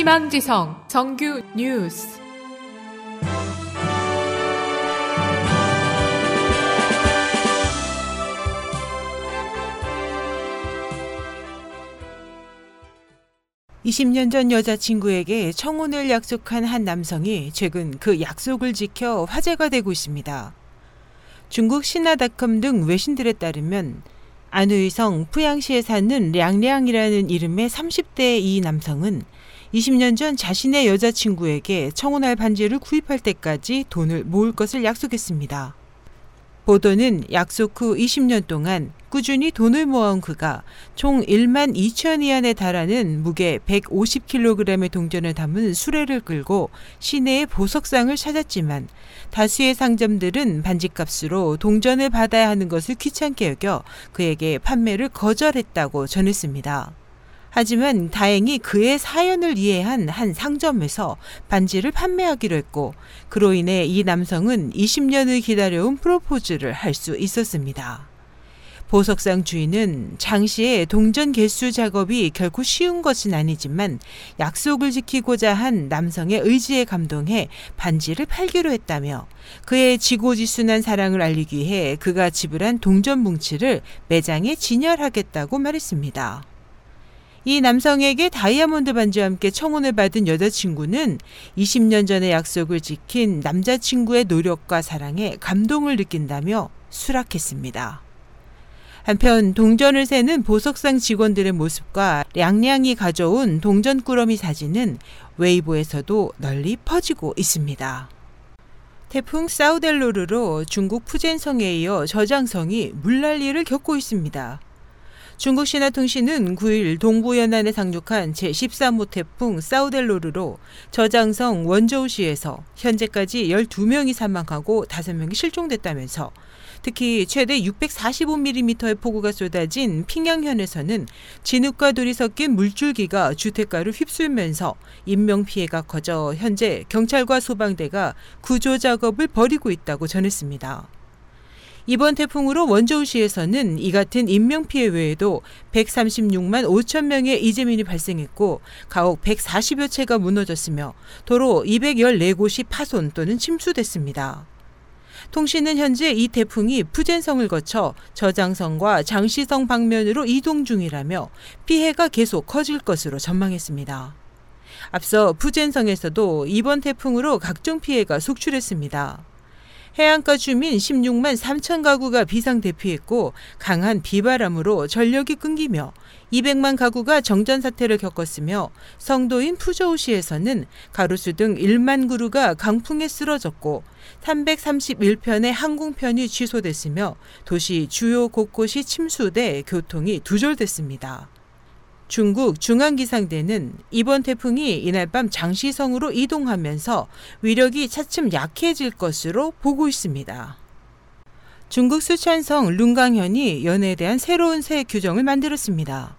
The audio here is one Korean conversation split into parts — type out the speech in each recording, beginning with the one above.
희망지성 정규 뉴스. (20년) 전 여자친구에게 청혼을 약속한 한 남성이 최근 그 약속을 지켜 화제가 되고 있습니다. 중국 신화닷컴 등 외신들에 따르면 안의성 푸양시에 사는 량량이라는 이름의 30대 이 남성은 20년 전 자신의 여자친구에게 청혼할 반지를 구입할 때까지 돈을 모을 것을 약속했습니다. 보도는 약속 후 20년 동안 꾸준히 돈을 모아온 그가 총 1만 2천 위안에 달하는 무게 150kg의 동전을 담은 수레를 끌고 시내의 보석상을 찾았지만 다수의 상점들은 반지값으로 동전을 받아야 하는 것을 귀찮게 여겨 그에게 판매를 거절했다고 전했습니다. 하지만 다행히 그의 사연을 이해한 한 상점에서 반지를 판매하기로 했고 그로 인해 이 남성은 20년을 기다려온 프로포즈를 할 수 있었습니다. 보석상 주인은 장시의 동전 개수 작업이 결코 쉬운 것은 아니지만 약속을 지키고자 한 남성의 의지에 감동해 반지를 팔기로 했다며 그의 지고지순한 사랑을 알리기 위해 그가 지불한 동전 뭉치를 매장에 진열하겠다고 말했습니다. 이 남성에게 다이아몬드 반지와 함께 청혼을 받은 여자친구는 20년 전의 약속을 지킨 남자친구의 노력과 사랑에 감동을 느낀다며 수락했습니다. 한편 동전을 세는 보석상 직원들의 모습과 량량이 가져온 동전 꾸러미 사진은 웨이보에서도 널리 퍼지고 있습니다. 태풍 사우델로르로 중국 푸젠성에 이어 저장성이 물난리를 겪고 있습니다. 중국 신화통신은 9일 동부 연안에 상륙한 제13호 태풍 사우델로르로 저장성 원저우시에서 현재까지 12명이 사망하고 5명이 실종됐다면서 특히 최대 645mm의 폭우가 쏟아진 핑양현에서는 진흙과 돌이 섞인 물줄기가 주택가를 휩쓸면서 인명피해가 커져 현재 경찰과 소방대가 구조 작업을 벌이고 있다고 전했습니다. 이번 태풍으로 원저우시에서는 이 같은 인명피해 외에도 136만 5천 명의 이재민이 발생했고 가옥 140여 채가 무너졌으며 도로 214곳이 파손 또는 침수됐습니다. 통신은 현재 이 태풍이 푸젠성을 거쳐 저장성과 장시성 방면으로 이동 중이라며 피해가 계속 커질 것으로 전망했습니다. 앞서 푸젠성에서도 이번 태풍으로 각종 피해가 속출했습니다. 해안가 주민 16만 3천 가구가 비상대피했고 강한 비바람으로 전력이 끊기며 200만 가구가 정전 사태를 겪었으며 성도인 푸저우시에서는 가로수 등 1만 그루가 강풍에 쓰러졌고 331편의 항공편이 취소됐으며 도시 주요 곳곳이 침수돼 교통이 두절됐습니다. 중국 중앙기상대는 이번 태풍이 이날 밤 장시성으로 이동하면서 위력이 차츰 약해질 것으로 보고 있습니다. 중국 수촨성 룽강현이 연해에 대한 새로운 새 규정을 만들었습니다.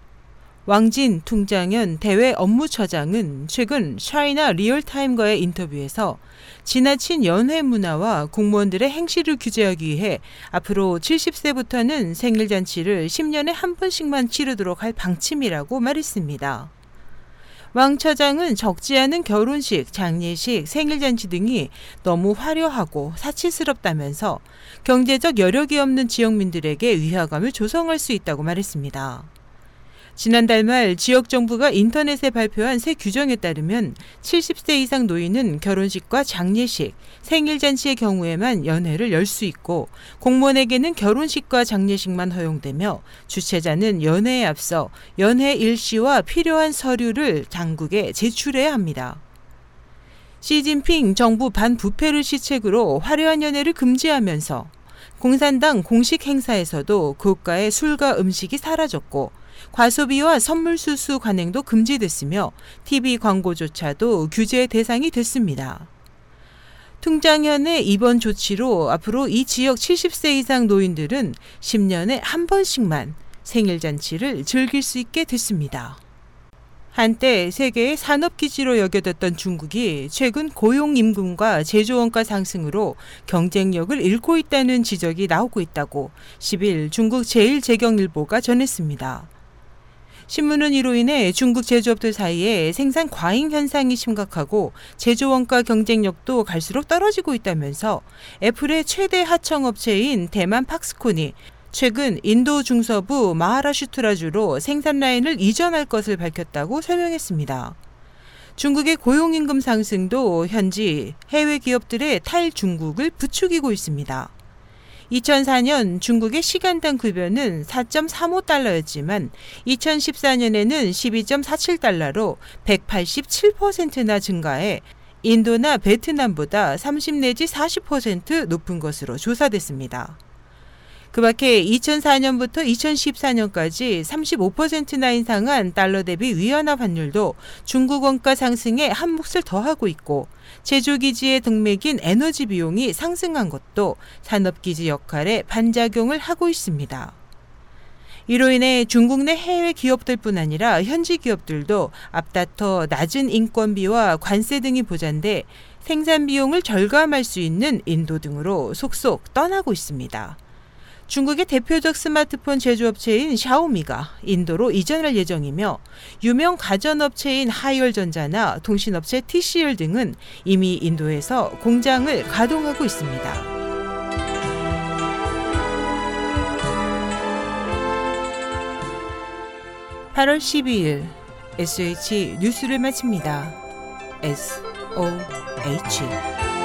왕진 퉁장현 대외 업무처장은 최근 차이나 리얼타임과의 인터뷰에서 지나친 연회 문화와 공무원들의 행실을 규제하기 위해 앞으로 70세부터는 생일잔치를 10년에 한 번씩만 치르도록 할 방침이라고 말했습니다. 왕 처장은 적지 않은 결혼식, 장례식, 생일잔치 등이 너무 화려하고 사치스럽다면서 경제적 여력이 없는 지역민들에게 위화감을 조성할 수 있다고 말했습니다. 지난달 말 지역 정부가 인터넷에 발표한 새 규정에 따르면 70세 이상 노인은 결혼식과 장례식, 생일잔치의 경우에만 연회를 열 수 있고 공무원에게는 결혼식과 장례식만 허용되며 주최자는 연회에 앞서 연회 일시와 필요한 서류를 당국에 제출해야 합니다. 시진핑 정부 반부패를 시책으로 화려한 연회를 금지하면서 공산당 공식 행사에서도 고가의 술과 음식이 사라졌고 과소비와 선물 수수 관행도 금지됐으며 TV 광고조차도 규제 대상이 됐습니다. 퉁장현의 이번 조치로 앞으로 이 지역 70세 이상 노인들은 10년에 한 번씩만 생일잔치를 즐길 수 있게 됐습니다. 한때 세계의 산업기지로 여겨졌던 중국이 최근 고용임금과 제조원가 상승으로 경쟁력을 잃고 있다는 지적이 나오고 있다고 10일 중국 제1재경일보가 전했습니다. 신문은 이로 인해 중국 제조업들 사이에 생산 과잉 현상이 심각하고 제조 원가 경쟁력도 갈수록 떨어지고 있다면서 애플의 최대 하청업체인 대만 팍스콘이 최근 인도 중서부 마하라슈트라주로 생산 라인을 이전할 것을 밝혔다고 설명했습니다. 중국의 고용임금 상승도 현지 해외 기업들의 탈중국을 부추기고 있습니다. 2004년 중국의 시간당 급여는 4.35달러였지만 2014년에는 12.47달러로 187%나 증가해 인도나 베트남보다 30 내지 40% 높은 것으로 조사됐습니다. 그 밖에 2004년부터 2014년까지 35%나 인상한 달러 대비 위안화 환율도 중국 원가 상승에 한 몫을 더하고 있고 제조기지의 동맥인 에너지 비용이 상승한 것도 산업기지 역할에 반작용을 하고 있습니다. 이로 인해 중국 내 해외 기업들뿐 아니라 현지 기업들도 앞다퉈 낮은 인건비와 관세 등이 보장돼 생산 비용을 절감할 수 있는 인도 등으로 속속 떠나고 있습니다. 중국의 대표적 스마트폰 제조업체인 샤오미가 인도로 이전할 예정이며 유명 가전업체인 하이얼전자나 통신업체 TCL 등은 이미 인도에서 공장을 가동하고 있습니다. 8월 12일 SH 뉴스를 마칩니다. SOH